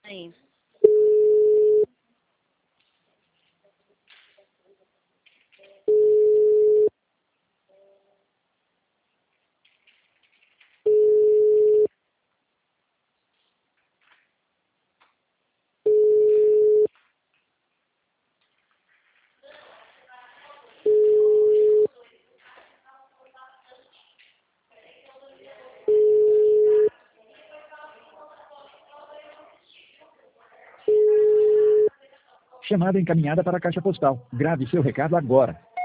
Aí. Chamada encaminhada para a caixa postal. Grave seu recado agora.